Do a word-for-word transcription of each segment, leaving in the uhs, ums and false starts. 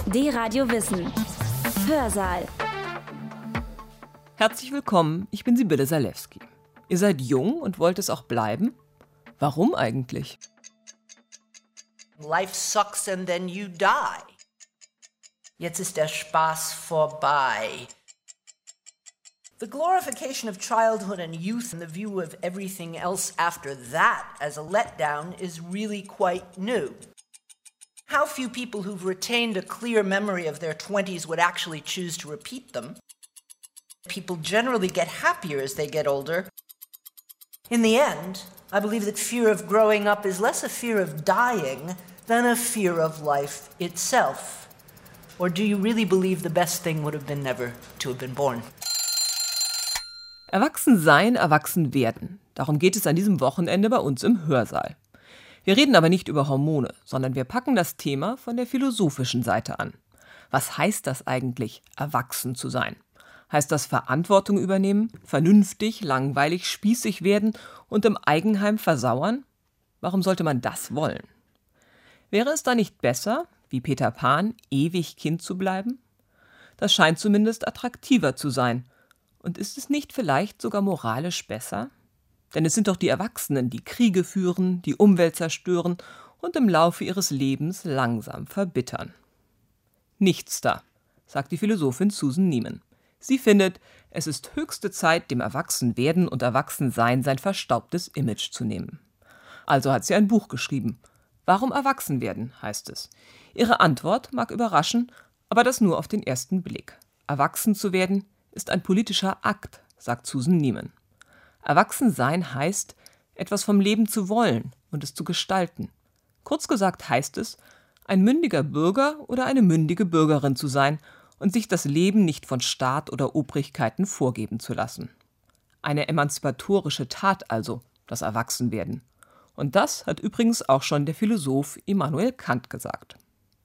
D-Radio Wissen. Hörsaal. Herzlich willkommen, ich bin Sibylle Salewski. Ihr seid jung und wollt es auch bleiben? Warum eigentlich? Life sucks and then you die. Jetzt ist der Spaß vorbei. The glorification of childhood and youth and the view of everything else after that as a letdown is really quite new. How few people who've retained a clear memory of their twenties would actually choose to repeat them. People generally get happier as they get older. In the end, I believe that fear of growing up is less a fear of dying than a fear of life itself. Or do you really believe the best thing would have been never to have been born? Erwachsen sein, erwachsen werden. Darum geht es an diesem Wochenende bei uns im Hörsaal. Wir reden aber nicht über Hormone, sondern wir packen das Thema von der philosophischen Seite an. Was heißt das eigentlich, erwachsen zu sein? Heißt das Verantwortung übernehmen, vernünftig, langweilig, spießig werden und im Eigenheim versauern? Warum sollte man das wollen? Wäre es da nicht besser, wie Peter Pan, ewig Kind zu bleiben? Das scheint zumindest attraktiver zu sein. Und ist es nicht vielleicht sogar moralisch besser? Denn es sind doch die Erwachsenen, die Kriege führen, die Umwelt zerstören und im Laufe ihres Lebens langsam verbittern. Nichts da, sagt die Philosophin Susan Neiman. Sie findet, es ist höchste Zeit, dem Erwachsenwerden und Erwachsensein sein verstaubtes Image zu nehmen. Also hat sie ein Buch geschrieben. Warum erwachsen werden, heißt es. Ihre Antwort mag überraschen, aber das nur auf den ersten Blick. Erwachsen zu werden ist ein politischer Akt, sagt Susan Neiman. Erwachsen sein heißt, etwas vom Leben zu wollen und es zu gestalten. Kurz gesagt heißt es, ein mündiger Bürger oder eine mündige Bürgerin zu sein und sich das Leben nicht von Staat oder Obrigkeiten vorgeben zu lassen. Eine emanzipatorische Tat also, das Erwachsenwerden. Und das hat übrigens auch schon der Philosoph Immanuel Kant gesagt.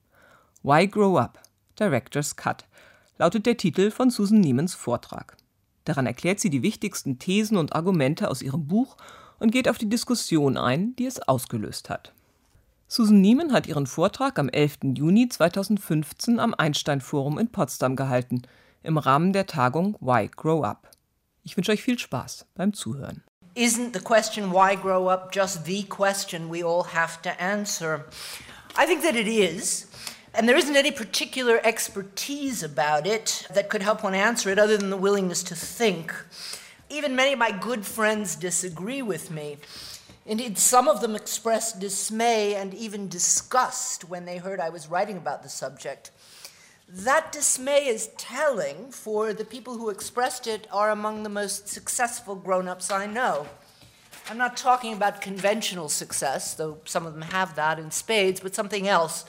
Why Grow Up? Director's Cut lautet der Titel von Susan Neimans Vortrag. Daran erklärt sie die wichtigsten Thesen und Argumente aus ihrem Buch und geht auf die Diskussion ein, die es ausgelöst hat. Susan Neiman hat ihren Vortrag am elften Juni zweitausendfünfzehn am Einstein-Forum in Potsdam gehalten, im Rahmen der Tagung Why Grow Up. Ich wünsche euch viel Spaß beim Zuhören. Isn't the question why grow up just the question we all have to answer? I think that it is. And there isn't any particular expertise about it that could help one answer it other than the willingness to think. Even many of my good friends disagree with me. Indeed, some of them expressed dismay and even disgust when they heard I was writing about the subject. That dismay is telling, for the people who expressed it are among the most successful grown-ups I know. I'm not talking about conventional success, though some of them have that in spades, but something else.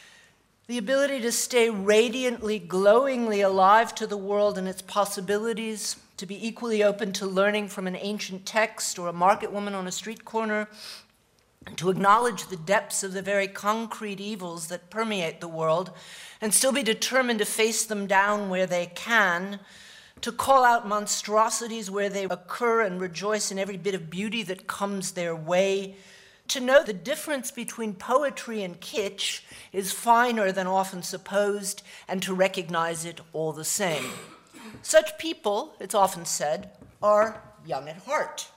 The ability to stay radiantly, glowingly alive to the world and its possibilities, to be equally open to learning from an ancient text or a market woman on a street corner, to acknowledge the depths of the very concrete evils that permeate the world, and still be determined to face them down where they can, to call out monstrosities where they occur and rejoice in every bit of beauty that comes their way, to know the difference between poetry and kitsch is finer than often supposed, and to recognize it all the same. Such people, it's often said, are young at heart.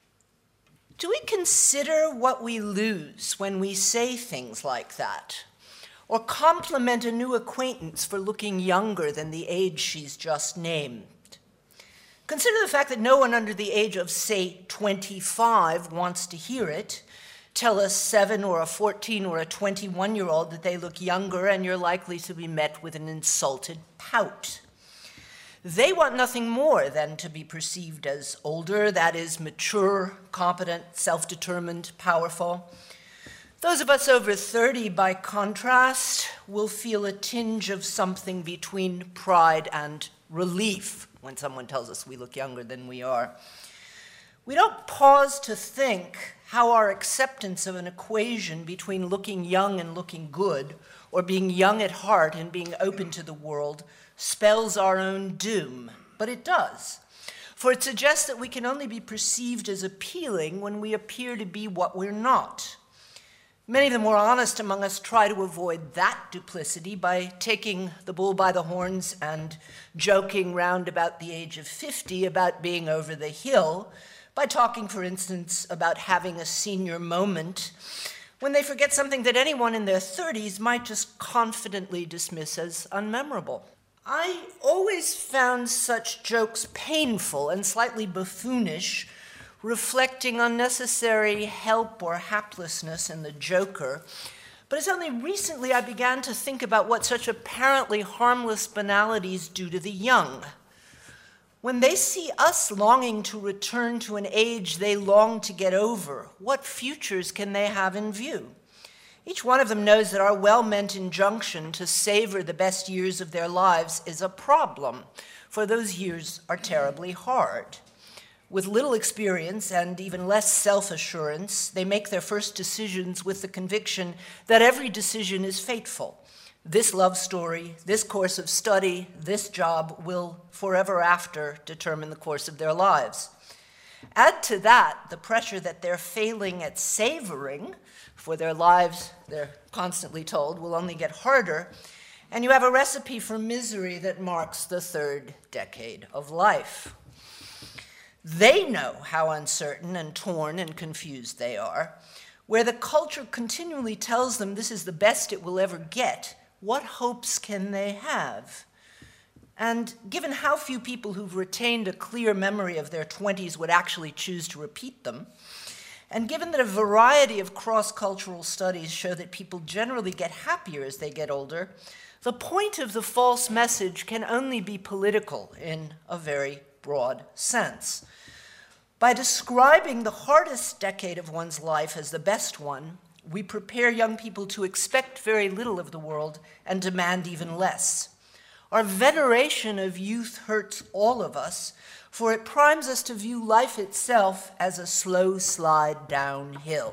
Do we consider what we lose when we say things like that? Or compliment a new acquaintance for looking younger than the age she's just named? Consider the fact that no one under the age of, say, twenty-five wants to hear it. Tell a seven or a fourteen or a twenty-one-year-old that they look younger and you're likely to be met with an insulted pout. They want nothing more than to be perceived as older, that is, mature, competent, self-determined, powerful. Those of us over thirty, by contrast, will feel a tinge of something between pride and relief when someone tells us we look younger than we are. We don't pause to think how our acceptance of an equation between looking young and looking good, or being young at heart and being open to the world, spells our own doom. But it does. For it suggests that we can only be perceived as appealing when we appear to be what we're not. Many of the more honest among us try to avoid that duplicity by taking the bull by the horns and joking round about the age of fifty about being over the hill, by talking, for instance, about having a senior moment, when they forget something that anyone in their thirties might just confidently dismiss as unmemorable. I always found such jokes painful and slightly buffoonish, reflecting unnecessary help or haplessness in the joker. But it's only recently I began to think about what such apparently harmless banalities do to the young. When they see us longing to return to an age they long to get over, what futures can they have in view? Each one of them knows that our well-meant injunction to savor the best years of their lives is a problem, for those years are terribly hard. With little experience and even less self-assurance, they make their first decisions with the conviction that every decision is fateful. This love story, this course of study, this job will forever after determine the course of their lives. Add to that the pressure that they're failing at savoring, for their lives, they're constantly told, will only get harder, and you have a recipe for misery that marks the third decade of life. They know how uncertain and torn and confused they are. Where the culture continually tells them this is the best it will ever get, what hopes can they have? And given how few people who've retained a clear memory of their twenties would actually choose to repeat them, and given that a variety of cross-cultural studies show that people generally get happier as they get older, the point of the false message can only be political in a very broad sense. By describing the hardest decade of one's life as the best one, we prepare young people to expect very little of the world and demand even less. Our veneration of youth hurts all of us, for it primes us to view life itself as a slow slide downhill.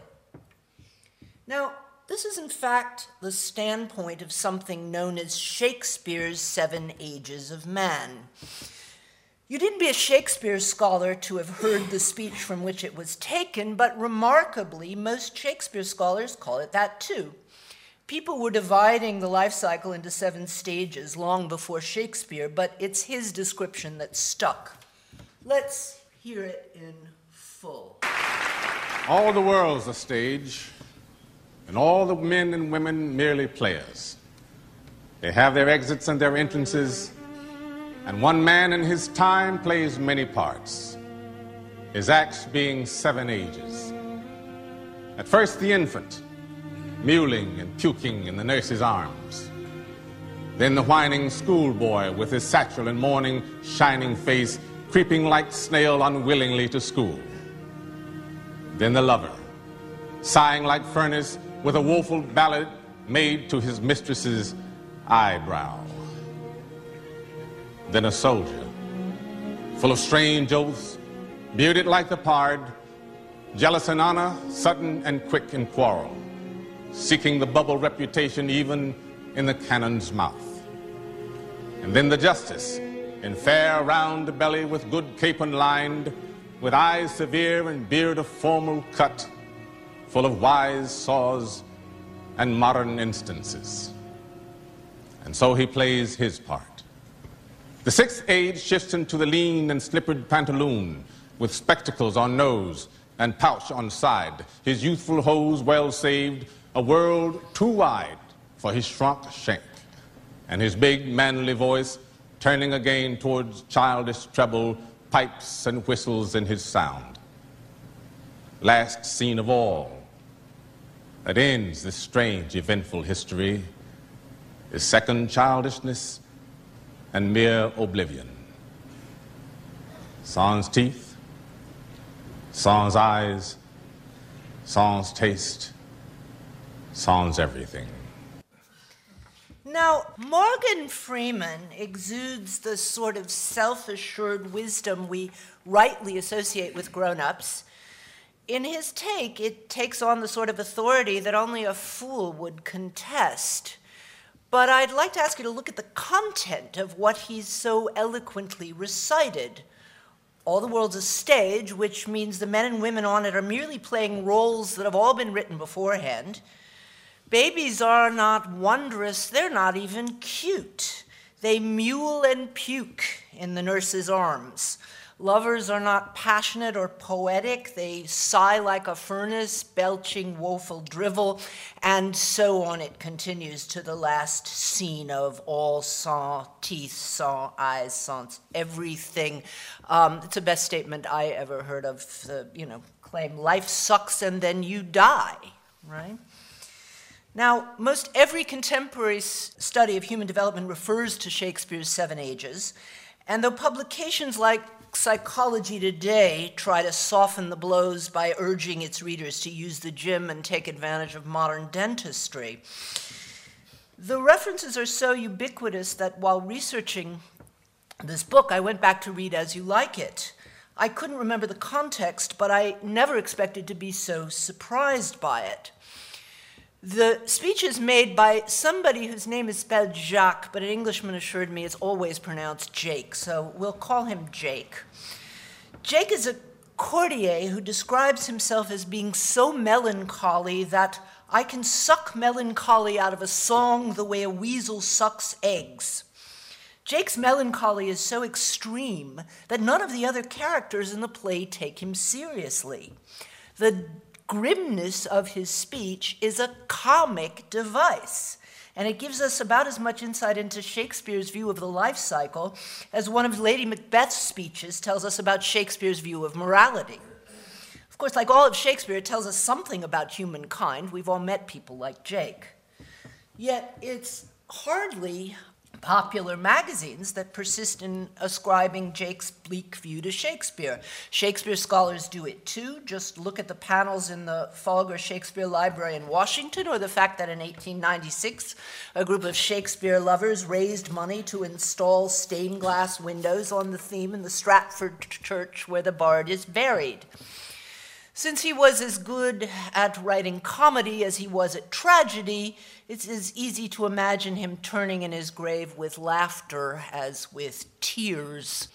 Now, this is in fact the standpoint of something known as Shakespeare's Seven Ages of Man. You didn't be a Shakespeare scholar to have heard the speech from which it was taken, but remarkably, most Shakespeare scholars call it that too. People were dividing the life cycle into seven stages long before Shakespeare, but it's his description that stuck. Let's hear it in full. All the world's a stage, and all the men and women merely players. They have their exits and their entrances, and one man in his time plays many parts, his acts being seven ages. At first the infant, mewling and puking in the nurse's arms. Then the whining schoolboy with his satchel and morning shining face, creeping like snail unwillingly to school. Then the lover, sighing like furnace with a woeful ballad made to his mistress's eyebrow. Then a soldier, full of strange oaths, bearded like the pard, jealous in honor, sudden and quick in quarrel, seeking the bubble reputation even in the cannon's mouth. And then the justice, in fair round belly with good capon lined, with eyes severe and beard of formal cut, full of wise saws and modern instances. And so he plays his part. The sixth age shifts into the lean and slippered pantaloon, with spectacles on nose and pouch on side, his youthful hose well saved, a world too wide for his shrunk shank, and his big manly voice turning again towards childish treble, pipes and whistles in his sound. Last scene of all that ends this strange, eventful history is second childishness and mere oblivion. Sans teeth, sans eyes, sans taste, sans everything. Now, Morgan Freeman exudes the sort of self-assured wisdom we rightly associate with grown-ups. In his take, it takes on the sort of authority that only a fool would contest. But I'd like to ask you to look at the content of what he's so eloquently recited. All the world's a stage, which means the men and women on it are merely playing roles that have all been written beforehand. Babies are not wondrous, they're not even cute. They mule and puke in the nurse's arms. Lovers are not passionate or poetic. They sigh like a furnace, belching woeful drivel, and so on it continues to the last scene of all sans teeth, sans eyes, sans everything. Um, it's the best statement I ever heard of, the, you know, claim life sucks and then you die, right? Now, most every contemporary study of human development refers to Shakespeare's Seven Ages, and though publications like Psychology Today try to soften the blows by urging its readers to use the gym and take advantage of modern dentistry, the references are so ubiquitous that while researching this book, I went back to read As You Like It. I couldn't remember the context, but I never expected to be so surprised by it. The speech is made by somebody whose name is spelled Jacques, but an Englishman assured me it's always pronounced Jake, so we'll call him Jake. Jake is a courtier who describes himself as being so melancholy that I can suck melancholy out of a song the way a weasel sucks eggs. Jake's melancholy is so extreme that none of the other characters in the play take him seriously. The grimness of his speech is a comic device, and it gives us about as much insight into Shakespeare's view of the life cycle as one of Lady Macbeth's speeches tells us about Shakespeare's view of morality. Of course, like all of Shakespeare, it tells us something about humankind. We've all met people like Jake. Yet it's hardly popular magazines that persist in ascribing Jake's bleak view to Shakespeare. Shakespeare scholars do it too. Just look at the panels in the Folger Shakespeare Library in Washington, or the fact that in eighteen ninety-six, a group of Shakespeare lovers raised money to install stained glass windows on the theme in the Stratford church where the bard is buried. Since he was as good at writing comedy as he was at tragedy, it's as easy to imagine him turning in his grave with laughter as with tears.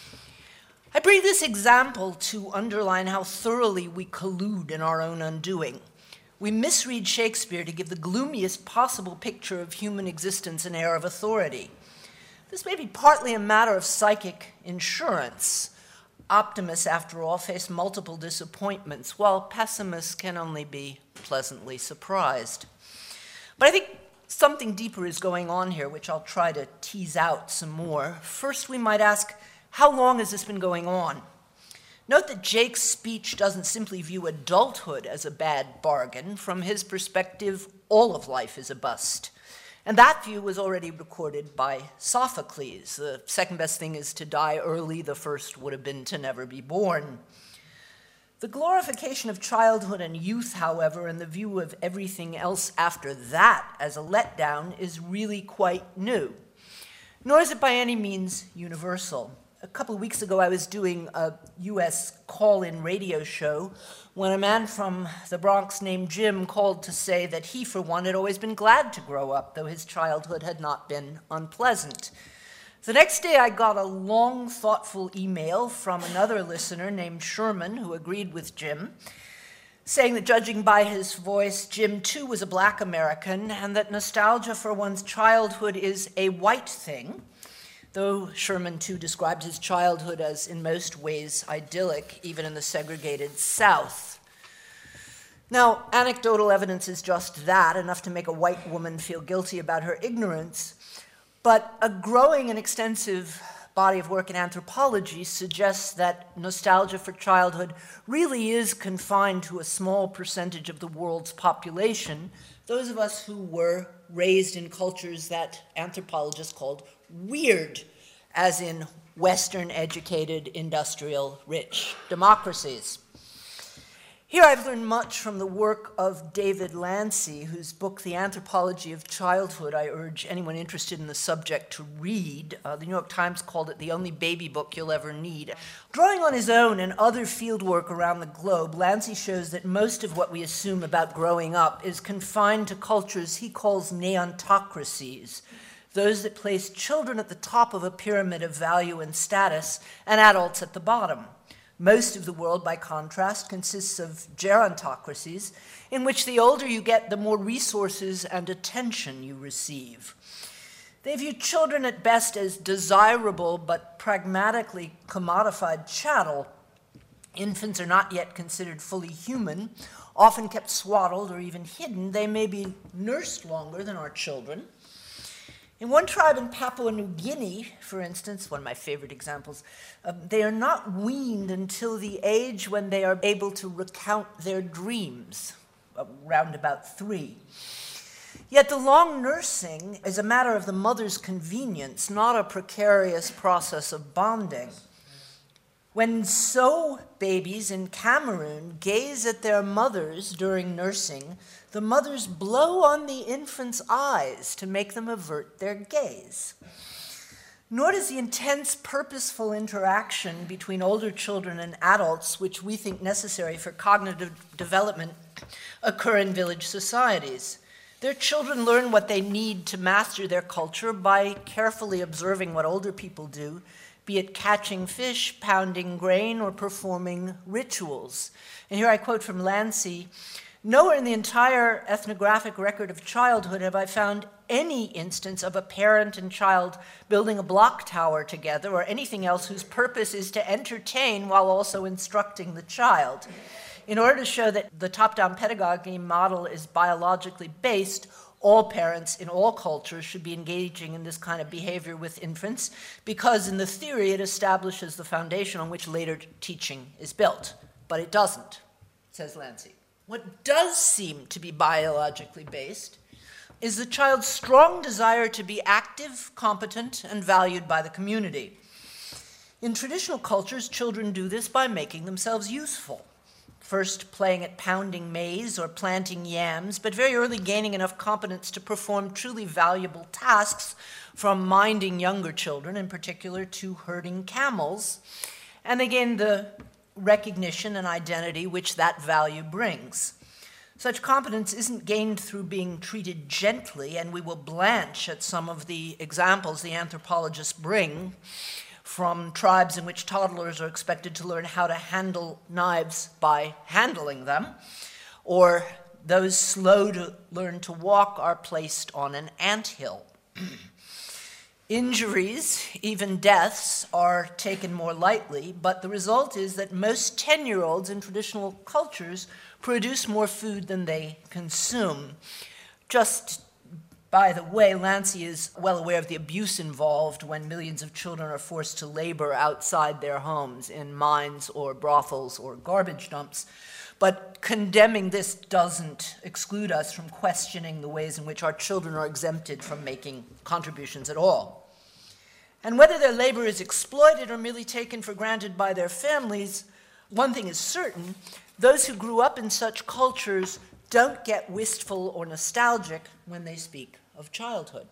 I bring this example to underline how thoroughly we collude in our own undoing. We misread Shakespeare to give the gloomiest possible picture of human existence an air of authority. This may be partly a matter of psychic insurance. Optimists, after all, face multiple disappointments, while pessimists can only be pleasantly surprised. But I think something deeper is going on here, which I'll try to tease out some more. First, we might ask, how long has this been going on? Note that Jake's speech doesn't simply view adulthood as a bad bargain. From his perspective, all of life is a bust. And that view was already recorded by Sophocles. The second best thing is to die early. The first would have been to never be born. The glorification of childhood and youth, however, and the view of everything else after that as a letdown is really quite new. Nor is it by any means universal. A couple of weeks ago, I was doing a U S call-in radio show when a man from the Bronx named Jim called to say that he, for one, had always been glad to grow up, though his childhood had not been unpleasant. The next day, I got a long, thoughtful email from another listener named Sherman, who agreed with Jim, saying that judging by his voice, Jim too was a black American, and that nostalgia for one's childhood is a white thing, though Sherman too described his childhood as in most ways idyllic, even in the segregated South. Now, anecdotal evidence is just that, enough to make a white woman feel guilty about her ignorance, but a growing and extensive body of work in anthropology suggests that nostalgia for childhood really is confined to a small percentage of the world's population, those of us who were raised in cultures that anthropologists called weird, as in Western-educated, industrial, rich democracies. Here I've learned much from the work of David Lancy, whose book, The Anthropology of Childhood, I urge anyone interested in the subject to read. Uh, the New York Times called it the only baby book you'll ever need. Drawing on his own and other fieldwork around the globe, Lancy shows that most of what we assume about growing up is confined to cultures he calls neontocracies, those that place children at the top of a pyramid of value and status and adults at the bottom. Most of the world, by contrast, consists of gerontocracies, in which the older you get, the more resources and attention you receive. They view children at best as desirable but pragmatically commodified chattel. Infants are not yet considered fully human, often kept swaddled or even hidden. They may be nursed longer than our children. In one tribe in Papua New Guinea, for instance, one of my favorite examples, uh, they are not weaned until the age when they are able to recount their dreams, around about three. Yet the long nursing is a matter of the mother's convenience, not a precarious process of bonding. When Sow babies in Cameroon gaze at their mothers during nursing, the mothers blow on the infant's eyes to make them avert their gaze. Nor does the intense, purposeful interaction between older children and adults, which we think necessary for cognitive development, occur in village societies. Their children learn what they need to master their culture by carefully observing what older people do, be it catching fish, pounding grain, or performing rituals. And here I quote from Lancy, "Nowhere in the entire ethnographic record of childhood have I found any instance of a parent and child building a block tower together or anything else whose purpose is to entertain while also instructing the child. In order to show that the top-down pedagogy model is biologically based, all parents in all cultures should be engaging in this kind of behavior with infants because in the theory it establishes the foundation on which later teaching is built." But it doesn't, says Lancy. What does seem to be biologically based is the child's strong desire to be active, competent, and valued by the community. In traditional cultures, children do this by making themselves useful. First playing at pounding maize or planting yams, but very early gaining enough competence to perform truly valuable tasks, from minding younger children, in particular, to herding camels. And they gain the recognition and identity which that value brings. Such competence isn't gained through being treated gently, and we will blanch at some of the examples the anthropologists bring from tribes in which toddlers are expected to learn how to handle knives by handling them, or those slow to learn to walk are placed on an anthill. Injuries, even deaths, are taken more lightly, but the result is that most ten-year-olds in traditional cultures produce more food than they consume. Just by the way, Lancy is well aware of the abuse involved when millions of children are forced to labor outside their homes in mines or brothels or garbage dumps. But condemning this doesn't exclude us from questioning the ways in which our children are exempted from making contributions at all. And whether their labor is exploited or merely taken for granted by their families, one thing is certain: those who grew up in such cultures don't get wistful or nostalgic when they speak of childhood.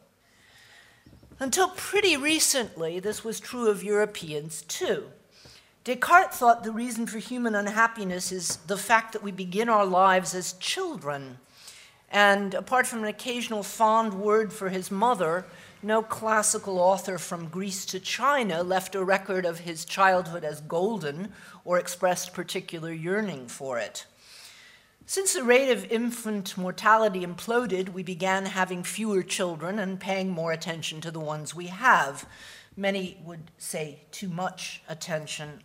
Until pretty recently, this was true of Europeans too. Descartes thought the reason for human unhappiness is the fact that we begin our lives as children. And apart from an occasional fond word for his mother, no classical author from Greece to China left a record of his childhood as golden or expressed particular yearning for it. Since the rate of infant mortality imploded, we began having fewer children and paying more attention to the ones we have. Many would say too much attention.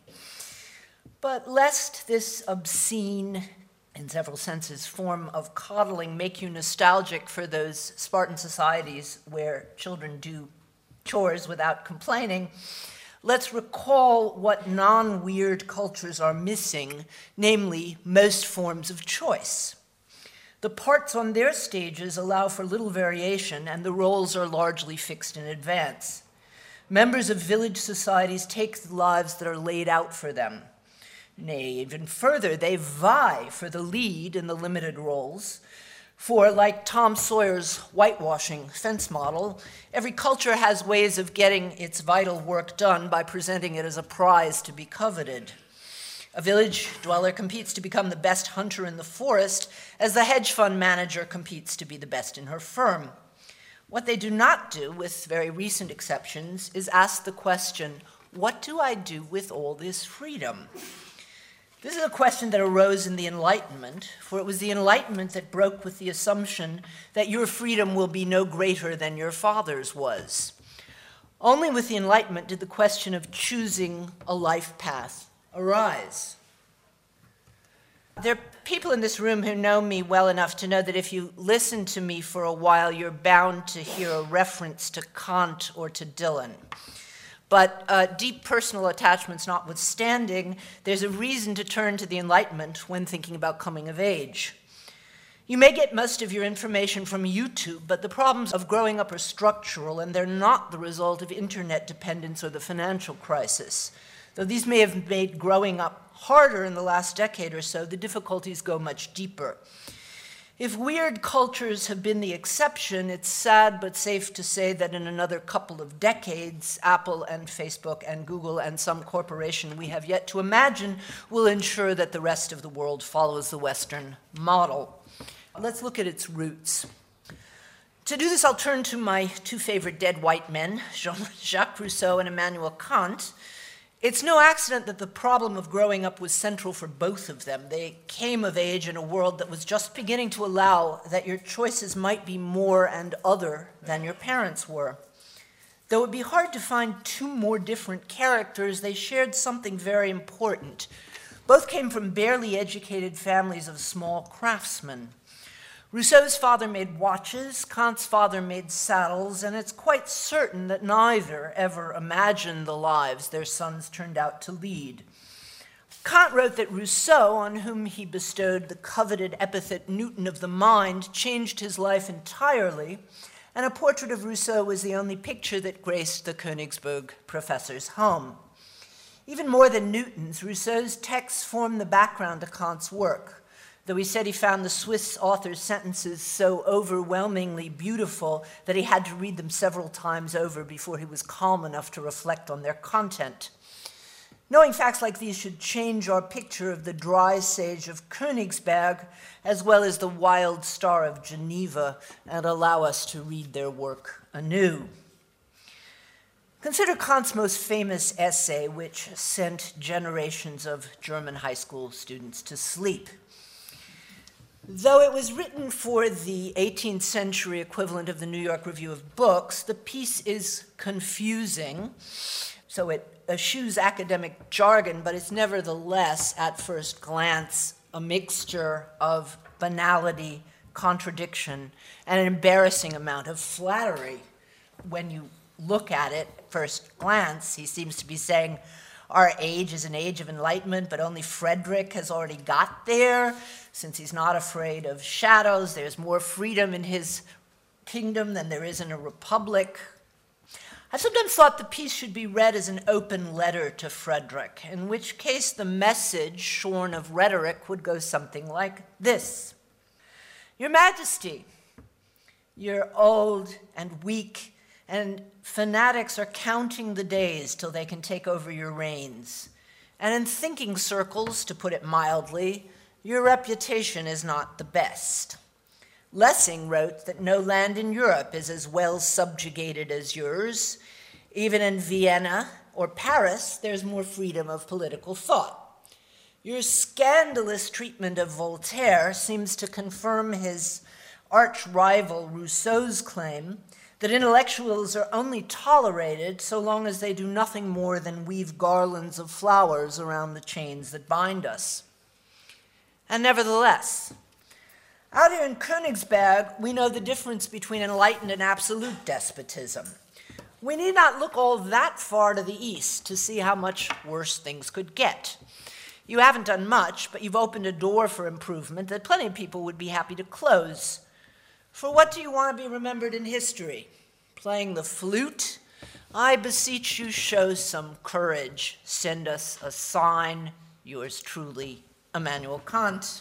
But lest this obscene, in several senses, form of coddling make you nostalgic for those Spartan societies where children do chores without complaining, let's recall what non-weird cultures are missing, namely most forms of choice. The parts on their stages allow for little variation, and the roles are largely fixed in advance. Members of village societies take the lives that are laid out for them. Nay, even further, they vie for the lead in the limited roles. For, like Tom Sawyer's whitewashing fence model, every culture has ways of getting its vital work done by presenting it as a prize to be coveted. A village dweller competes to become the best hunter in the forest, as the hedge fund manager competes to be the best in her firm. What they do not do, with very recent exceptions, is ask the question, what do I do with all this freedom? This is a question that arose in the Enlightenment, for it was the Enlightenment that broke with the assumption that your freedom will be no greater than your father's was. Only with the Enlightenment did the question of choosing a life path arise. There are people in this room who know me well enough to know that if you listen to me for a while, you're bound to hear a reference to Kant or to Dylan. But uh, deep personal attachments notwithstanding, there's a reason to turn to the Enlightenment when thinking about coming of age. You may get most of your information from YouTube, but the problems of growing up are structural, and they're not the result of internet dependence or the financial crisis. Though these may have made growing up harder in the last decade or so, the difficulties go much deeper. If weird cultures have been the exception, it's sad but safe to say that in another couple of decades, Apple and Facebook and Google and some corporation we have yet to imagine will ensure that the rest of the world follows the Western model. Let's look at its roots. To do this, I'll turn to my two favorite dead white men, Jean-Jacques Rousseau and Immanuel Kant. It's no accident that the problem of growing up was central for both of them. They came of age in a world that was just beginning to allow that your choices might be more and other than your parents were. Though it would be hard to find two more different characters, they shared something very important. Both came from barely educated families of small craftsmen. Rousseau's father made watches, Kant's father made saddles, and it's quite certain that neither ever imagined the lives their sons turned out to lead. Kant wrote that Rousseau, on whom he bestowed the coveted epithet Newton of the mind, changed his life entirely, and a portrait of Rousseau was the only picture that graced the Königsberg professor's home. Even more than Newton's, Rousseau's texts form the background to Kant's work. Though he said he found the Swiss author's sentences so overwhelmingly beautiful that he had to read them several times over before he was calm enough to reflect on their content. Knowing facts like these should change our picture of the dry sage of Königsberg, as well as the wild star of Geneva, and allow us to read their work anew. Consider Kant's most famous essay, which sent generations of German high school students to sleep. Though it was written for the eighteenth century equivalent of the New York Review of Books, the piece is confusing, so it eschews academic jargon, but it's nevertheless, at first glance, a mixture of banality, contradiction, and an embarrassing amount of flattery. When you look at it at first glance, he seems to be saying, our age is an age of enlightenment, but only Frederick has already got there. Since he's not afraid of shadows, there's more freedom in his kingdom than there is in a republic. I've sometimes thought the piece should be read as an open letter to Frederick, in which case the message, shorn of rhetoric, would go something like this. Your Majesty, you're old and weak, and fanatics are counting the days till they can take over your reigns. And in thinking circles, to put it mildly, your reputation is not the best. Lessing wrote that no land in Europe is as well subjugated as yours. Even in Vienna or Paris, there's more freedom of political thought. Your scandalous treatment of Voltaire seems to confirm his arch-rival Rousseau's claim that intellectuals are only tolerated so long as they do nothing more than weave garlands of flowers around the chains that bind us. And nevertheless, out here in Königsberg, we know the difference between enlightened and absolute despotism. We need not look all that far to the east to see how much worse things could get. You haven't done much, but you've opened a door for improvement that plenty of people would be happy to close. For what do you want to be remembered in history? Playing the flute? I beseech you, show some courage. Send us a sign. Yours truly, Immanuel Kant.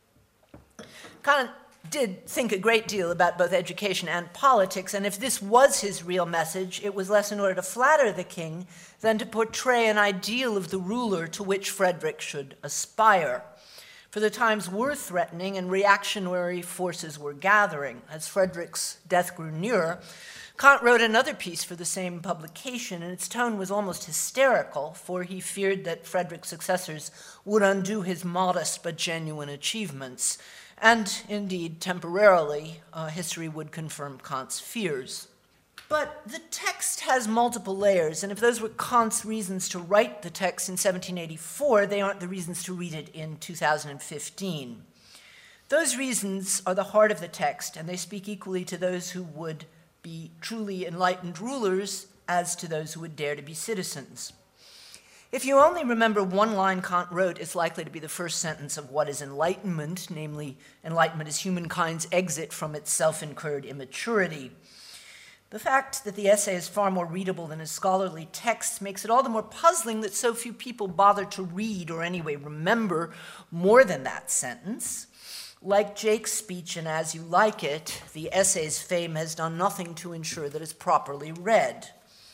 Kant did think a great deal about both education and politics, and if this was his real message, it was less in order to flatter the king than to portray an ideal of the ruler to which Frederick should aspire. For the times were threatening and reactionary forces were gathering. As Frederick's death grew nearer, Kant wrote another piece for the same publication, and its tone was almost hysterical, for he feared that Frederick's successors would undo his modest but genuine achievements. And indeed, temporarily, uh, history would confirm Kant's fears. But the text has multiple layers, and if those were Kant's reasons to write the text in seventeen eighty-four, they aren't the reasons to read it in two thousand fifteen. Those reasons are the heart of the text, and they speak equally to those who would be truly enlightened rulers as to those who would dare to be citizens. If you only remember one line Kant wrote, it's likely to be the first sentence of What is Enlightenment, namely, enlightenment is humankind's exit from its self-incurred immaturity. The fact that the essay is far more readable than his scholarly texts makes it all the more puzzling that so few people bother to read, or anyway remember, more than that sentence. Like Jake's speech in As You Like It, the essay's fame has done nothing to ensure that it's properly read.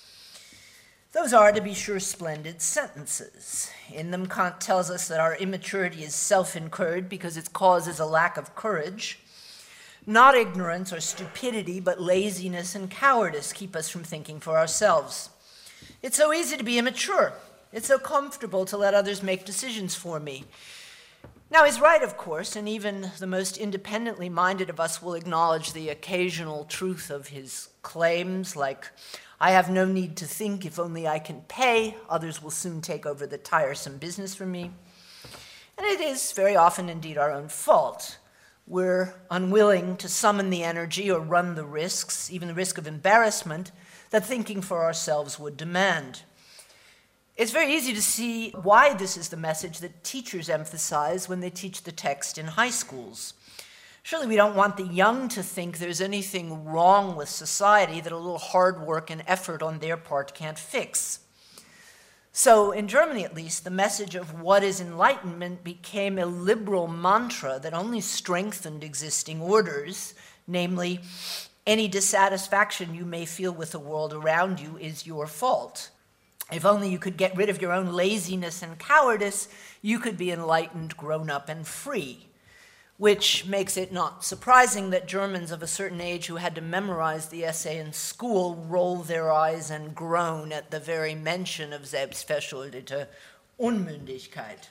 Those are, to be sure, splendid sentences. In them, Kant tells us that our immaturity is self-incurred because its cause is a lack of courage. Not ignorance or stupidity, but laziness and cowardice keep us from thinking for ourselves. It's so easy to be immature. It's so comfortable to let others make decisions for me. Now, he's right, of course, and even the most independently minded of us will acknowledge the occasional truth of his claims, like, I have no need to think if only I can pay. Others will soon take over the tiresome business for me. And it is very often indeed our own fault. We're unwilling to summon the energy or run the risks, even the risk of embarrassment, that thinking for ourselves would demand. It's very easy to see why this is the message that teachers emphasize when they teach the text in high schools. Surely we don't want the young to think there's anything wrong with society that a little hard work and effort on their part can't fix. So, in Germany at least, the message of what is enlightenment became a liberal mantra that only strengthened existing orders, namely, any dissatisfaction you may feel with the world around you is your fault. If only you could get rid of your own laziness and cowardice, you could be enlightened, grown up, and free. Which makes it not surprising that Germans of a certain age who had to memorize the essay in school roll their eyes and groan at the very mention of selbstverschuldete Unmündigkeit.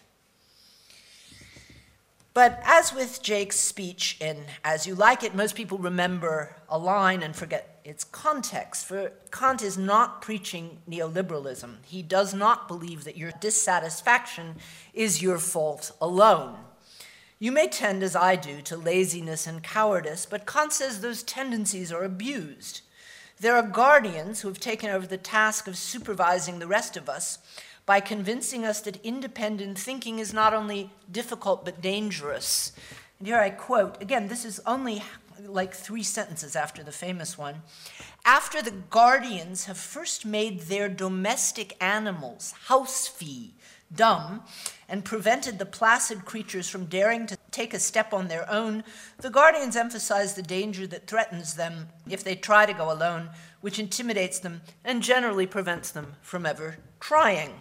But as with Jake's speech in As You Like It, most people remember a line and forget its context. For Kant is not preaching neoliberalism. He does not believe that your dissatisfaction is your fault alone. You may tend, as I do, to laziness and cowardice, but Kant says those tendencies are abused. There are guardians who have taken over the task of supervising the rest of us by convincing us that independent thinking is not only difficult but dangerous. And here I quote, again, this is only like three sentences after the famous one. After the guardians have first made their domestic animals, Hausvieh, dumb, and prevented the placid creatures from daring to take a step on their own, the guardians emphasize the danger that threatens them if they try to go alone, which intimidates them and generally prevents them from ever trying.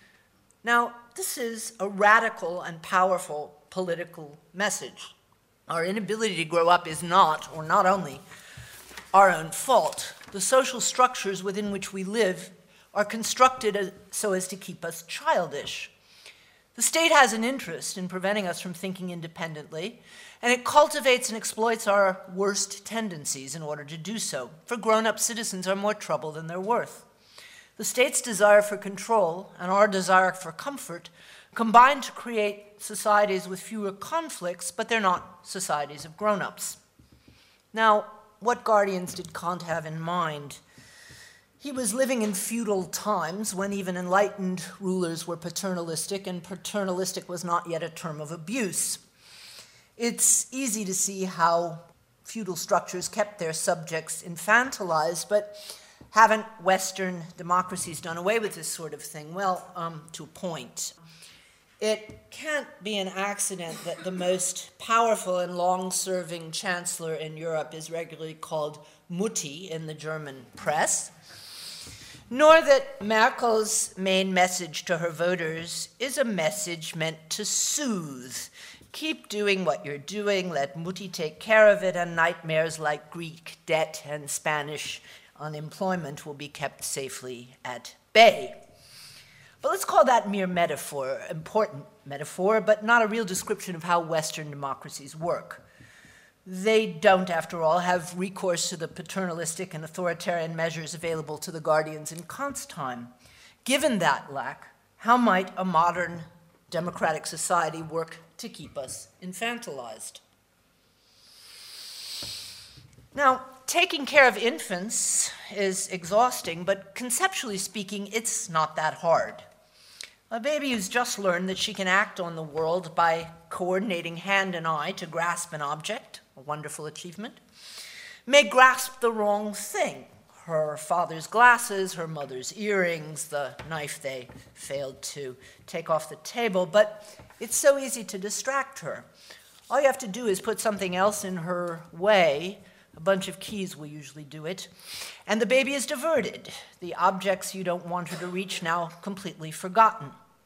Now, this is a radical and powerful political message. Our inability to grow up is not, or not only, our own fault. The social structures within which we live are constructed so as to keep us childish. The state has an interest in preventing us from thinking independently, and it cultivates and exploits our worst tendencies in order to do so, for grown-up citizens are more trouble than they're worth. The state's desire for control and our desire for comfort combine to create societies with fewer conflicts, but they're not societies of grown-ups. Now, what guardians did Kant have in mind? He was living in feudal times when even enlightened rulers were paternalistic, and paternalistic was not yet a term of abuse. It's easy to see how feudal structures kept their subjects infantilized, but haven't Western democracies done away with this sort of thing? Well, um, to a point. It can't be an accident that the most powerful and long-serving chancellor in Europe is regularly called Mutti in the German press, nor that Merkel's main message to her voters is a message meant to soothe. Keep doing what you're doing, let Mutti take care of it, and nightmares like Greek debt and Spanish unemployment will be kept safely at bay. But let's call that mere metaphor, important metaphor, but not a real description of how Western democracies work. They don't, after all, have recourse to the paternalistic and authoritarian measures available to the guardians in Kant's time. Given that lack, how might a modern democratic society work to keep us infantilized? Now, taking care of infants is exhausting, but conceptually speaking, it's not that hard. A baby who's just learned that she can act on the world by coordinating hand and eye to grasp an object, a wonderful achievement, may grasp the wrong thing, her father's glasses, her mother's earrings, the knife they failed to take off the table, but it's so easy to distract her. All you have to do is put something else in her way. A bunch of keys will usually do it, and the baby is diverted. The objects you don't want her to reach now completely forgotten.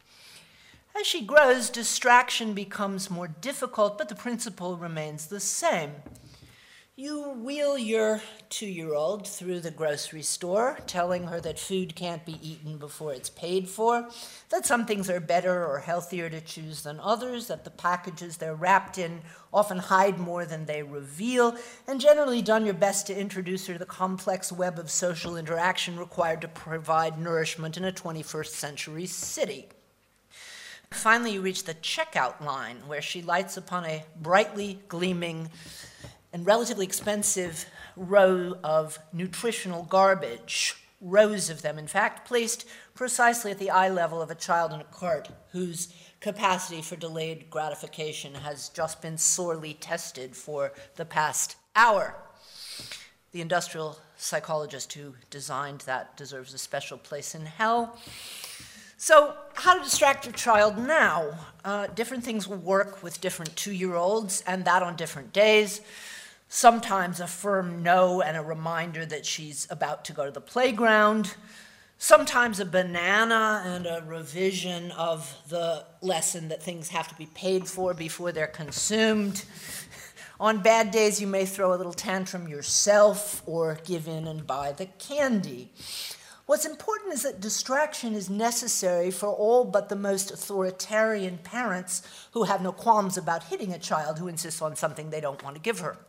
As she grows, distraction becomes more difficult, but the principle remains the same. You wheel your two-year-old through the grocery store, telling her that food can't be eaten before it's paid for, that some things are better or healthier to choose than others, that the packages they're wrapped in often hide more than they reveal, and generally done your best to introduce her to the complex web of social interaction required to provide nourishment in a twenty-first century city. Finally, you reach the checkout line, where she lights upon a brightly gleaming and relatively expensive row of nutritional garbage, rows of them, in fact, placed precisely at the eye level of a child in a cart whose capacity for delayed gratification has just been sorely tested for the past hour. The industrial psychologist who designed that deserves a special place in hell. So, how to distract your child now? Uh, different things will work with different two-year-olds, and that on different days. Sometimes a firm no and a reminder that she's about to go to the playground. Sometimes a banana and a revision of the lesson that things have to be paid for before they're consumed. On bad days, you may throw a little tantrum yourself or give in and buy the candy. What's important is that distraction is necessary for all but the most authoritarian parents who have no qualms about hitting a child who insists on something they don't want to give her.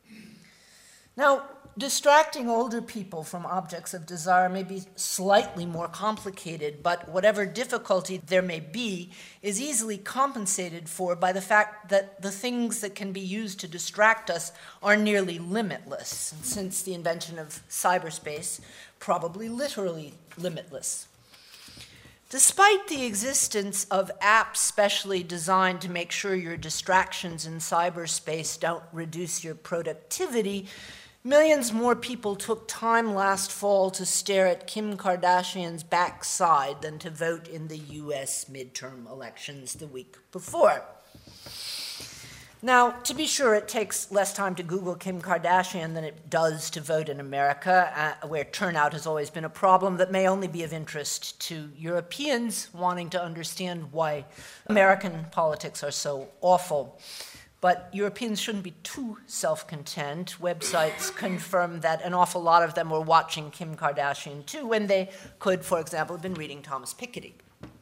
Now, distracting older people from objects of desire may be slightly more complicated, but whatever difficulty there may be is easily compensated for by the fact that the things that can be used to distract us are nearly limitless, and since the invention of cyberspace, probably literally limitless. Despite the existence of apps specially designed to make sure your distractions in cyberspace don't reduce your productivity, millions more people took time last fall to stare at Kim Kardashian's backside than to vote in the U S midterm elections the week before. Now, to be sure, it takes less time to Google Kim Kardashian than it does to vote in America, uh, where turnout has always been a problem that may only be of interest to Europeans wanting to understand why American politics are so awful. But Europeans shouldn't be too self-content. Websites confirm that an awful lot of them were watching Kim Kardashian too, when they could, for example, have been reading Thomas Piketty.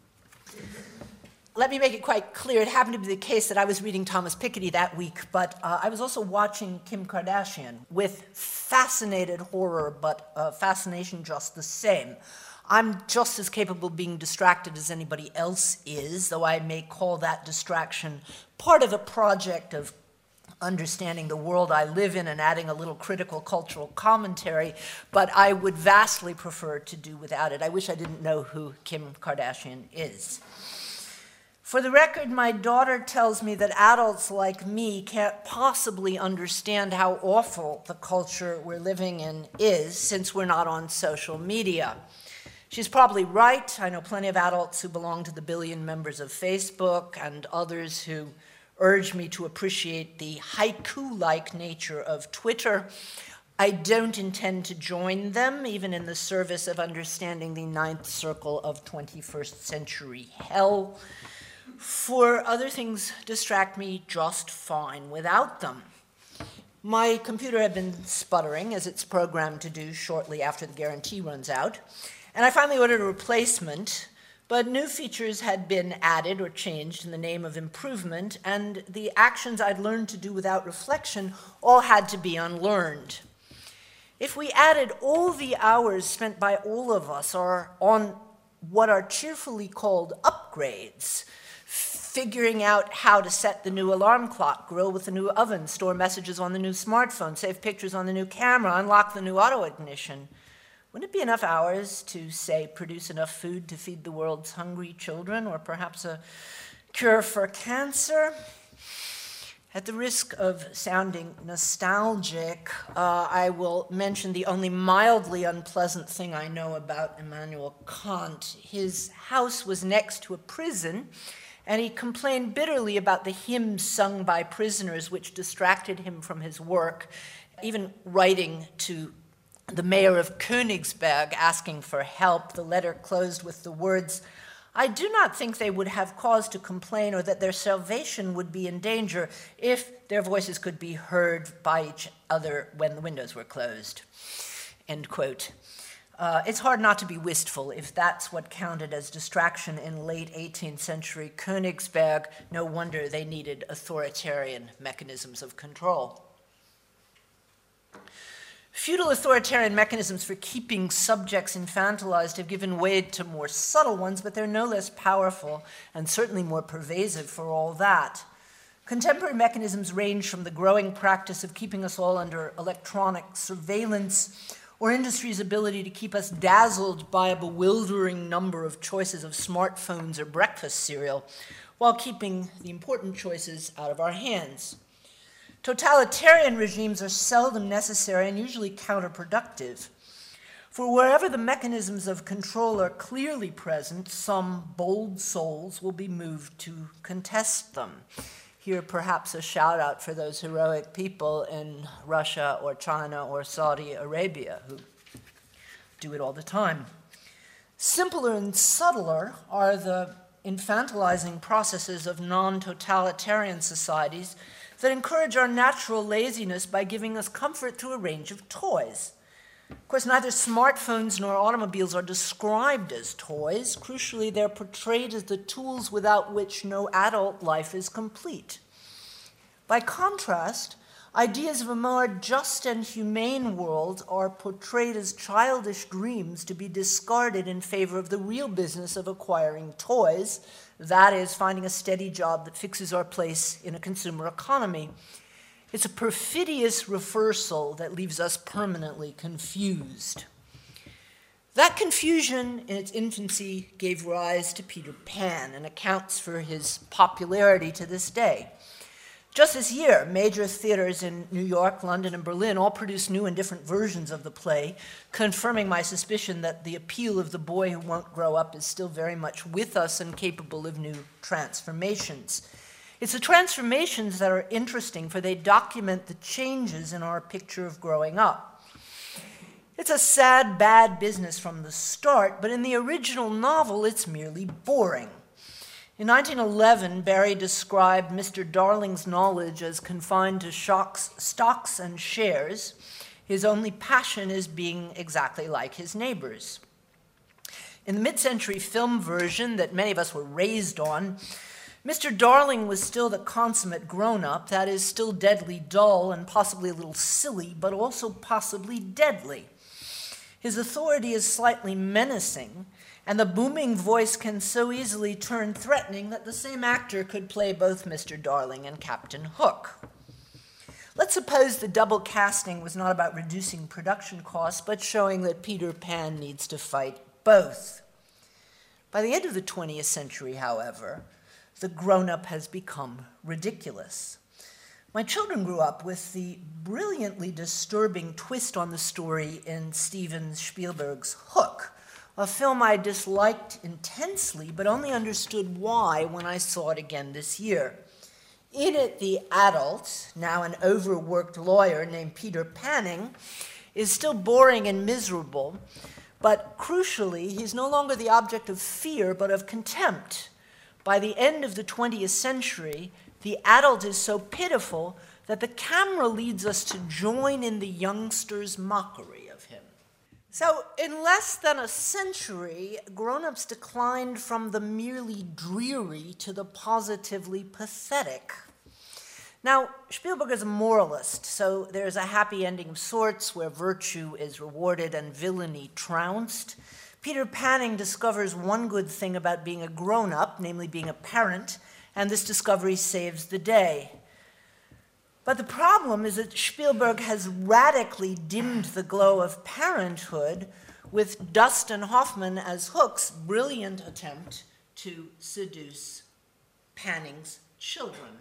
Let me make it quite clear, it happened to be the case that I was reading Thomas Piketty that week, but uh, I was also watching Kim Kardashian with fascinated horror, but uh, fascination just the same. I'm just as capable of being distracted as anybody else is, though I may call that distraction part of a project of understanding the world I live in and adding a little critical cultural commentary, but I would vastly prefer to do without it. I wish I didn't know who Kim Kardashian is. For the record, my daughter tells me that adults like me can't possibly understand how awful the culture we're living in is, since we're not on social media. She's probably right. I know plenty of adults who belong to the billion members of Facebook and others who urge me to appreciate the haiku-like nature of Twitter. I don't intend to join them, even in the service of understanding the ninth circle of twenty-first century hell. For other things distract me just fine without them. My computer had been sputtering, as it's programmed to do shortly after the guarantee runs out, and I finally ordered a replacement, but new features had been added or changed in the name of improvement, and the actions I'd learned to do without reflection all had to be unlearned. If we added all the hours spent by all of us are on what are cheerfully called upgrades, figuring out how to set the new alarm clock, grill with the new oven, store messages on the new smartphone, save pictures on the new camera, unlock the new auto ignition, wouldn't it be enough hours to, say, produce enough food to feed the world's hungry children, or perhaps a cure for cancer? At the risk of sounding nostalgic, uh, I will mention the only mildly unpleasant thing I know about Immanuel Kant. His house was next to a prison, and he complained bitterly about the hymns sung by prisoners which distracted him from his work, even writing to the mayor of Königsberg asking for help. The letter closed with the words, "I do not think they would have cause to complain or that their salvation would be in danger if their voices could be heard by each other when the windows were closed." End quote. Uh, it's hard not to be wistful if that's what counted as distraction in late eighteenth century Königsberg. No wonder they needed authoritarian mechanisms of control. Feudal authoritarian mechanisms for keeping subjects infantilized have given way to more subtle ones, but they're no less powerful and certainly more pervasive for all that. Contemporary mechanisms range from the growing practice of keeping us all under electronic surveillance, or industry's ability to keep us dazzled by a bewildering number of choices of smartphones or breakfast cereal, while keeping the important choices out of our hands. Totalitarian regimes are seldom necessary and usually counterproductive. For wherever the mechanisms of control are clearly present, some bold souls will be moved to contest them. Here, perhaps a shout out for those heroic people in Russia or China or Saudi Arabia who do it all the time. Simpler and subtler are the infantilizing processes of non-totalitarian societies that encourage our natural laziness by giving us comfort through a range of toys. Of course, neither smartphones nor automobiles are described as toys. Crucially, they're portrayed as the tools without which no adult life is complete. By contrast, ideas of a more just and humane world are portrayed as childish dreams to be discarded in favor of the real business of acquiring toys, that is, finding a steady job that fixes our place in a consumer economy. It's a perfidious reversal that leaves us permanently confused. That confusion in its infancy gave rise to Peter Pan and accounts for his popularity to this day. Just this year, major theaters in New York, London, and Berlin all produced new and different versions of the play, confirming my suspicion that the appeal of the boy who won't grow up is still very much with us and capable of new transformations. It's the transformations that are interesting, for they document the changes in our picture of growing up. It's a sad, bad business from the start, but in the original novel, it's merely boring. In nineteen eleven, Barrie described Mister Darling's knowledge as confined to shocks, stocks and shares. His only passion is being exactly like his neighbors. In the mid-century film version that many of us were raised on, Mister Darling was still the consummate grown-up, that is, still deadly dull and possibly a little silly, but also possibly deadly. His authority is slightly menacing, and the booming voice can so easily turn threatening that the same actor could play both Mister Darling and Captain Hook. Let's suppose the double casting was not about reducing production costs, but showing that Peter Pan needs to fight both. By the end of the twentieth century, however, the grown-up has become ridiculous. My children grew up with the brilliantly disturbing twist on the story in Steven Spielberg's Hook, a film I disliked intensely, but only understood why when I saw it again this year. In it, the adult, now an overworked lawyer named Peter Panning, is still boring and miserable, but crucially, he's no longer the object of fear, but of contempt. By the end of the twentieth century, the adult is so pitiful that the camera leads us to join in the youngster's mockery of him. So, in less than a century, grown-ups declined from the merely dreary to the positively pathetic. Now, Spielberg is a moralist, so there's a happy ending of sorts where virtue is rewarded and villainy trounced. Peter Panning discovers one good thing about being a grown-up, namely being a parent, and this discovery saves the day. But the problem is that Spielberg has radically dimmed the glow of parenthood with Dustin Hoffman as Hook's brilliant attempt to seduce Panning's children.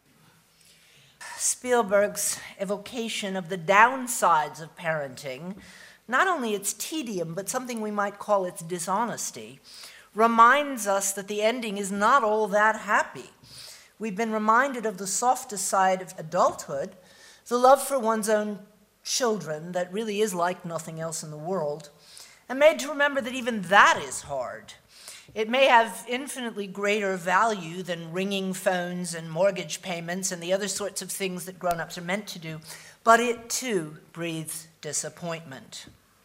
Spielberg's evocation of the downsides of parenting, not only its tedium, but something we might call its dishonesty, reminds us that the ending is not all that happy. We've been reminded of the softer side of adulthood, the love for one's own children that really is like nothing else in the world, and made to remember that even that is hard. It may have infinitely greater value than ringing phones and mortgage payments and the other sorts of things that grown-ups are meant to do, but it too breathes disappointment.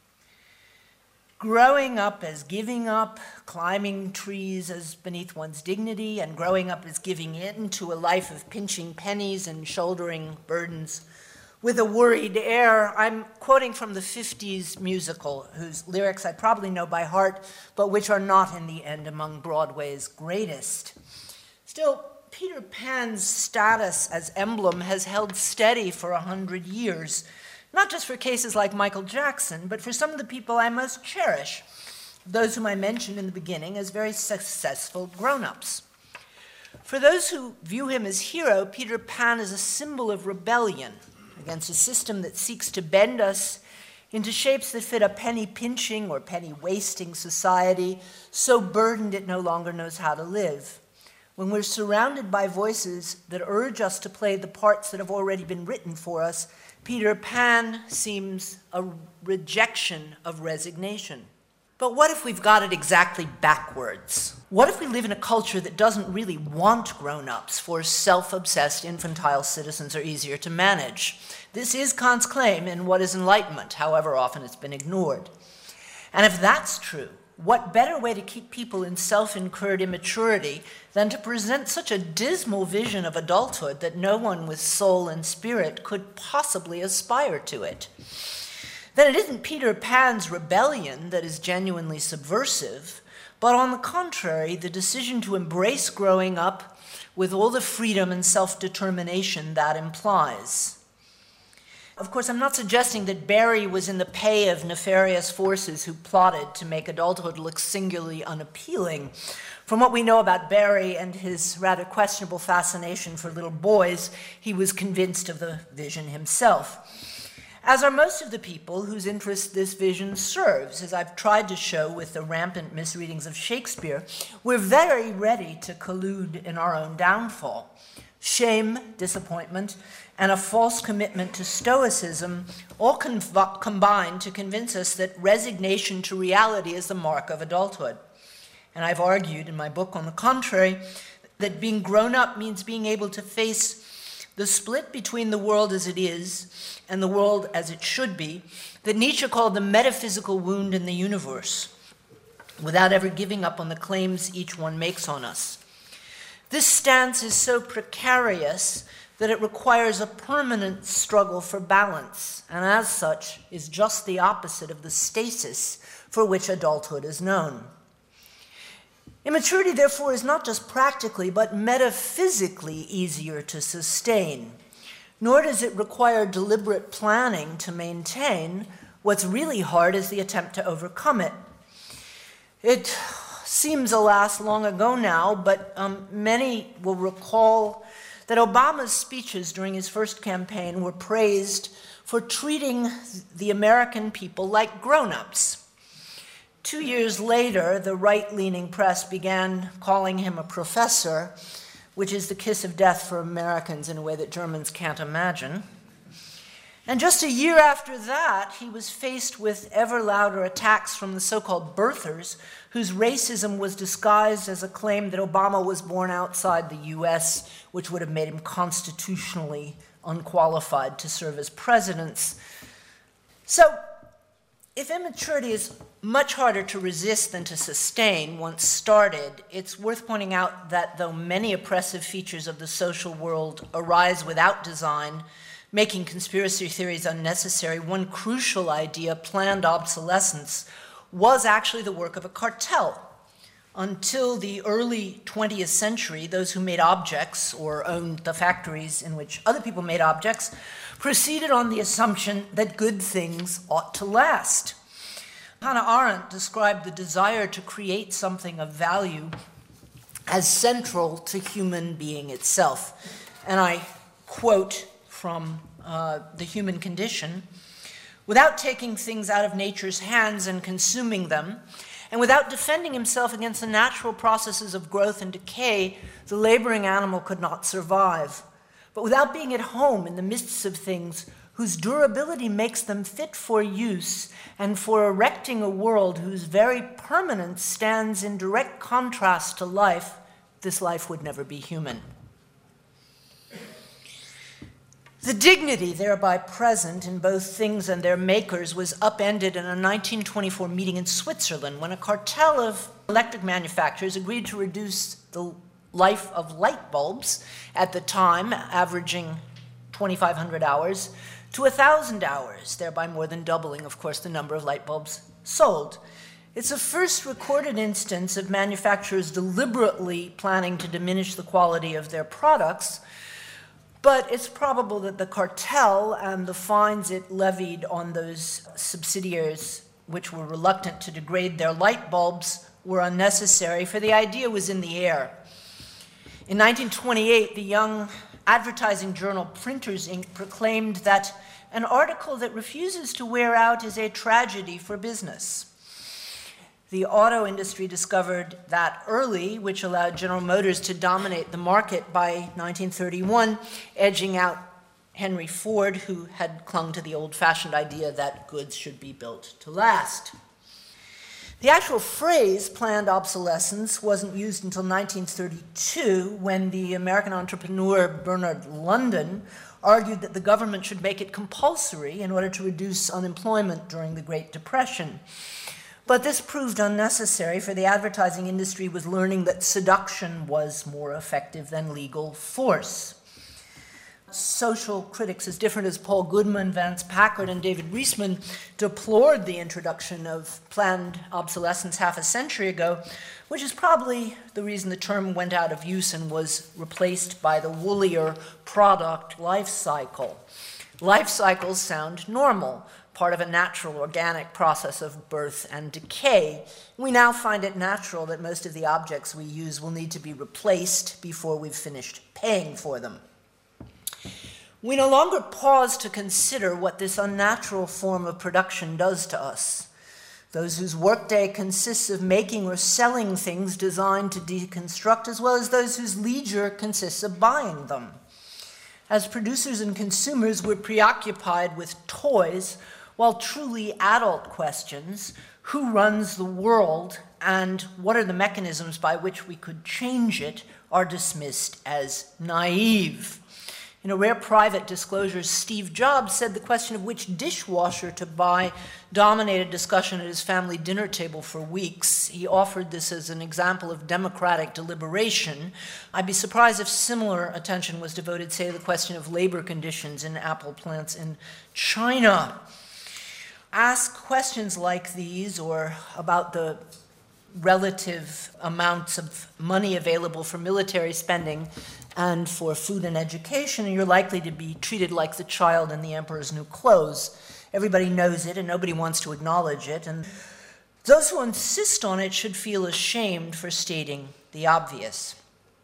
Growing up as giving up, climbing trees as beneath one's dignity, and growing up as giving in to a life of pinching pennies and shouldering burdens with a worried air. I'm quoting from the fifties musical, whose lyrics I probably know by heart, but which are not in the end among Broadway's greatest. Still, Peter Pan's status as emblem has held steady for a hundred years, not just for cases like Michael Jackson, but for some of the people I most cherish, those whom I mentioned in the beginning as very successful grown-ups. For those who view him as hero, Peter Pan is a symbol of rebellion against a system that seeks to bend us into shapes that fit a penny-pinching or penny-wasting society, so burdened it no longer knows how to live. When we're surrounded by voices that urge us to play the parts that have already been written for us, Peter Pan seems a rejection of resignation. But what if we've got it exactly backwards? What if we live in a culture that doesn't really want grown-ups, for self-obsessed infantile citizens are easier to manage? This is Kant's claim in What is Enlightenment, however often it's been ignored. And if that's true, what better way to keep people in self-incurred immaturity than to present such a dismal vision of adulthood that no one with soul and spirit could possibly aspire to it? Then it isn't Peter Pan's rebellion that is genuinely subversive, but on the contrary, the decision to embrace growing up with all the freedom and self-determination that implies. Of course, I'm not suggesting that Barry was in the pay of nefarious forces who plotted to make adulthood look singularly unappealing. From what we know about Barry and his rather questionable fascination for little boys, he was convinced of the vision himself. As are most of the people whose interest this vision serves, as I've tried to show with the rampant misreadings of Shakespeare, we're very ready to collude in our own downfall. Shame, disappointment, and a false commitment to stoicism all conv- combine to convince us that resignation to reality is the mark of adulthood. And I've argued in my book, on the contrary, that being grown up means being able to face the split between the world as it is and the world as it should be, that Nietzsche called the metaphysical wound in the universe, without ever giving up on the claims each one makes on us. This stance is so precarious that it requires a permanent struggle for balance, and as such is just the opposite of the stasis for which adulthood is known. Immaturity, therefore, is not just practically, but metaphysically easier to sustain, nor does it require deliberate planning to maintain. What's really hard is the attempt to overcome it. It seems, alas, long ago now, but um, many will recall that Obama's speeches during his first campaign were praised for treating the American people like grown-ups. Two years later, the right-leaning press began calling him a professor, which is the kiss of death for Americans in a way that Germans can't imagine. And just a year after that, he was faced with ever louder attacks from the so-called birthers, whose racism was disguised as a claim that Obama was born outside the U S, which would have made him constitutionally unqualified to serve as presidents. So, if immaturity is much harder to resist than to sustain once started, it's worth pointing out that though many oppressive features of the social world arise without design, making conspiracy theories unnecessary, one crucial idea, planned obsolescence, was actually the work of a cartel. Until the early twentieth century, those who made objects or owned the factories in which other people made objects proceeded on the assumption that good things ought to last. Hannah Arendt described the desire to create something of value as central to human being itself. And I quote from uh, The Human Condition, "Without taking things out of nature's hands and consuming them, and without defending himself against the natural processes of growth and decay, the laboring animal could not survive. But without being at home in the midst of things whose durability makes them fit for use and for erecting a world whose very permanence stands in direct contrast to life, this life would never be human." The dignity thereby present in both things and their makers was upended in a nineteen twenty-four meeting in Switzerland when a cartel of electric manufacturers agreed to reduce the life of light bulbs, at the time averaging twenty-five hundred hours, to one thousand hours, thereby more than doubling, of course, the number of light bulbs sold. It's the first recorded instance of manufacturers deliberately planning to diminish the quality of their products, but it's probable that the cartel and the fines it levied on those subsidiaries which were reluctant to degrade their light bulbs were unnecessary, for the idea was in the air. In nineteen twenty-eight, the young advertising journal Printers Incorporated proclaimed that an article that refuses to wear out is a tragedy for business. The auto industry discovered that early, which allowed General Motors to dominate the market by nineteen thirty-one, edging out Henry Ford, who had clung to the old-fashioned idea that goods should be built to last. The actual phrase planned obsolescence wasn't used until nineteen thirty-two, when the American entrepreneur Bernard London argued that the government should make it compulsory in order to reduce unemployment during the Great Depression. But this proved unnecessary, for the advertising industry was learning that seduction was more effective than legal force. Social critics as different as Paul Goodman, Vance Packard, and David Reisman deplored the introduction of planned obsolescence half a century ago, which is probably the reason the term went out of use and was replaced by the woollier product life cycle. Life cycles sound normal, part of a natural organic process of birth and decay. We now find it natural that most of the objects we use will need to be replaced before we've finished paying for them. We no longer pause to consider what this unnatural form of production does to us. Those whose workday consists of making or selling things designed to deconstruct, as well as those whose leisure consists of buying them. As producers and consumers, we're preoccupied with toys, while truly adult questions, who runs the world and what are the mechanisms by which we could change it, are dismissed as naive. In a rare private disclosure, Steve Jobs said the question of which dishwasher to buy dominated discussion at his family dinner table for weeks. He offered this as an example of democratic deliberation. I'd be surprised if similar attention was devoted, say, to the question of labor conditions in Apple plants in China. Ask questions like these, or about the relative amounts of money available for military spending and for food and education, and you're likely to be treated like the child in the emperor's new clothes. Everybody knows it, and nobody wants to acknowledge it, and those who insist on it should feel ashamed for stating the obvious.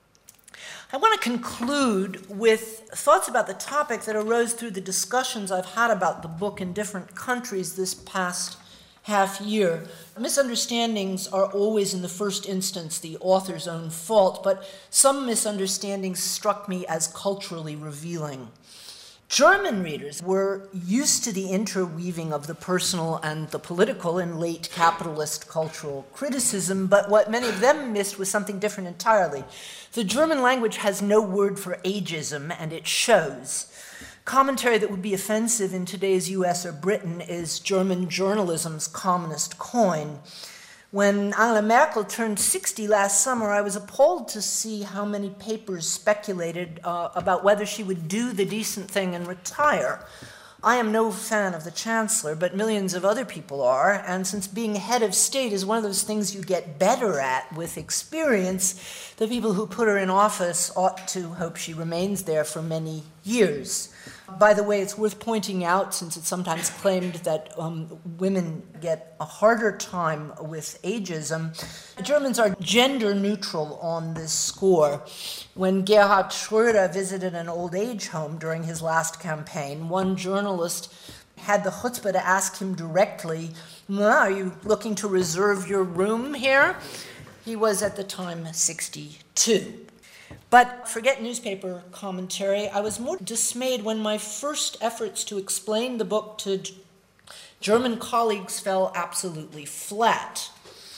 I want to conclude with thoughts about the topic that arose through the discussions I've had about the book in different countries this past half year. Misunderstandings are always, in the first instance, the author's own fault, but some misunderstandings struck me as culturally revealing. German readers were used to the interweaving of the personal and the political in late capitalist cultural criticism, but what many of them missed was something different entirely. The German language has no word for ageism, and it shows. commentary that would be offensive in today's U S or Britain is German journalism's communist coin. When Angela Merkel turned sixty last summer, I was appalled to see how many papers speculated uh, about whether she would do the decent thing and retire. I am no fan of the Chancellor, but millions of other people are, and since being head of state is one of those things you get better at with experience, the people who put her in office ought to hope she remains there for many years. By the way, it's worth pointing out, since it's sometimes claimed that um, women get a harder time with ageism, Germans are gender neutral on this score. When Gerhard Schröder visited an old age home during his last campaign, one journalist had the chutzpah to ask him directly, "Are you looking to reserve your room here?" He was at the time sixty-two. But forget newspaper commentary. I was more dismayed when my first efforts to explain the book to G- German colleagues fell absolutely flat.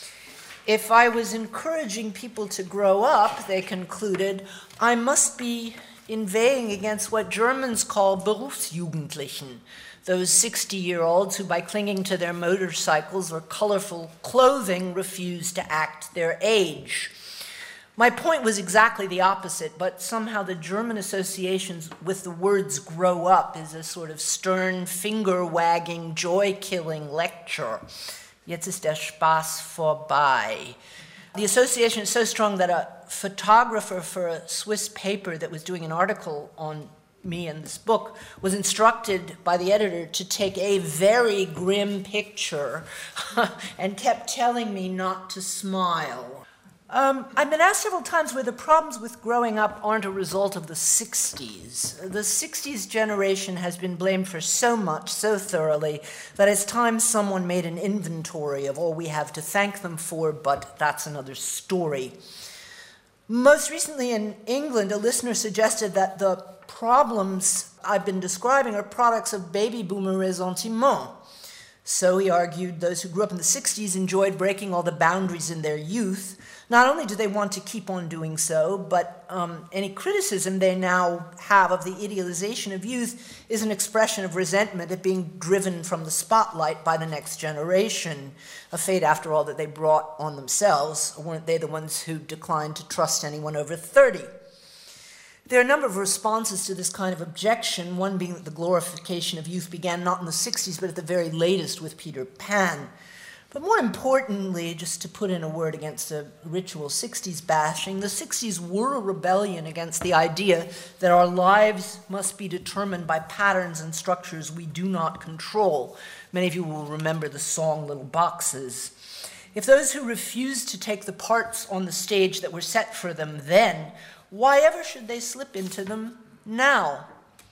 If I was encouraging people to grow up, they concluded, I must be inveighing against what Germans call Berufsjugendlichen, those sixty-year-olds who, by clinging to their motorcycles or colorful clothing, refuse to act their age. My point was exactly the opposite, but somehow the German associations with the words grow up is a sort of stern, finger-wagging, joy-killing lecture. Jetzt ist der Spaß vorbei. The association is so strong that a photographer for a Swiss paper that was doing an article on me in this book was instructed by the editor to take a very grim picture and kept telling me not to smile. Um, I've been asked several times whether the problems with growing up aren't a result of the sixties. The sixties generation has been blamed for so much, so thoroughly, that it's time someone made an inventory of all we have to thank them for, but that's another story. Most recently in England, a listener suggested that the problems I've been describing are products of baby boomer ressentiment. So he argued those who grew up in the sixties enjoyed breaking all the boundaries in their youth. Not only do they want to keep on doing so, but um, any criticism they now have of the idealization of youth is an expression of resentment at being driven from the spotlight by the next generation, a fate, after all, that they brought on themselves. Weren't they the ones who declined to trust anyone over thirty? There are a number of responses to this kind of objection, one being that the glorification of youth began not in the sixties, but at the very latest with Peter Pan. But more importantly, just to put in a word against the ritual sixties bashing, the sixties were a rebellion against the idea that our lives must be determined by patterns and structures we do not control. Many of you will remember the song Little Boxes. If those who refused to take the parts on the stage that were set for them then, why ever should they slip into them now?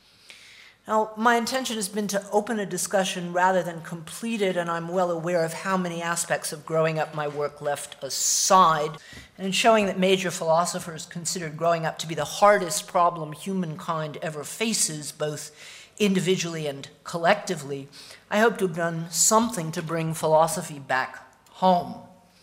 Now, my intention has been to open a discussion rather than complete it, and I'm well aware of how many aspects of growing up my work left aside. And in showing that major philosophers considered growing up to be the hardest problem humankind ever faces, both individually and collectively, I hope to have done something to bring philosophy back home.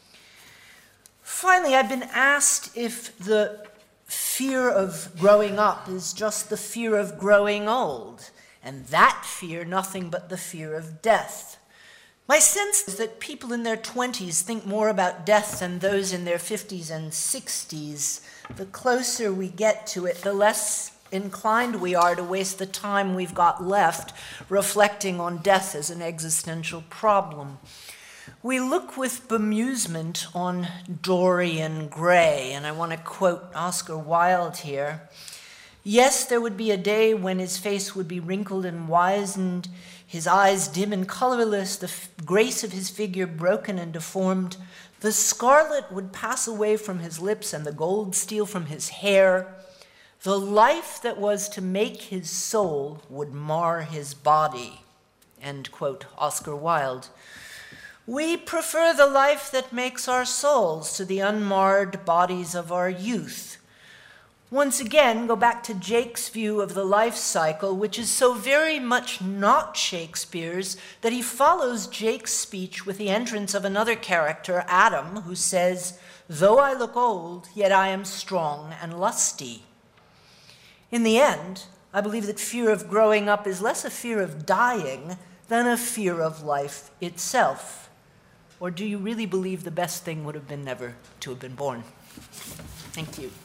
Finally, I've been asked if the fear of growing up is just the fear of growing old, and that fear nothing but the fear of death. My sense is that people in their twenties think more about death than those in their fifties and sixties. The closer we get to it, the less inclined we are to waste the time we've got left reflecting on death as an existential problem. We look with bemusement on Dorian Gray, and I want to quote Oscar Wilde here. Yes, there would be a day when his face would be wrinkled and wizened, his eyes dim and colorless, the f- grace of his figure broken and deformed. The scarlet would pass away from his lips and the gold steal from his hair. The life that was to make his soul would mar his body. End quote, Oscar Wilde. We prefer the life that makes our souls to the unmarred bodies of our youth. Once again, go back to Jake's view of the life cycle, which is so very much not Shakespeare's that he follows Jake's speech with the entrance of another character, Adam, who says, "Though I look old, yet I am strong and lusty." In the end, I believe that fear of growing up is less a fear of dying than a fear of life itself. Or do you really believe the best thing would have been never to have been born? Thank you.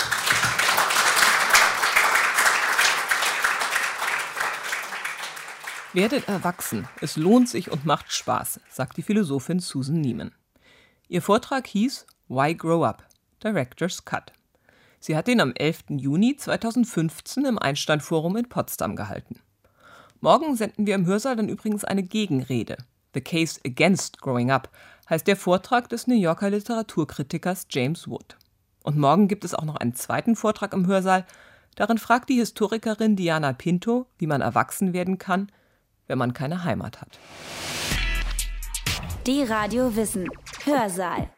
Werdet erwachsen, es lohnt sich und macht Spaß, sagt die Philosophin Susan Neiman. Ihr Vortrag hieß Why Grow Up? Director's Cut. Sie hat ihn am elften Juni zweitausendfünfzehn im Einstein-Forum in Potsdam gehalten. Morgen senden wir im Hörsaal dann übrigens eine Gegenrede. The Case Against Growing Up heißt der Vortrag des New Yorker Literaturkritikers James Wood. Und morgen gibt es auch noch einen zweiten Vortrag im Hörsaal. Darin fragt die Historikerin Diana Pinto, wie man erwachsen werden kann, wenn man keine Heimat hat. Die Radio Wissen Hörsaal.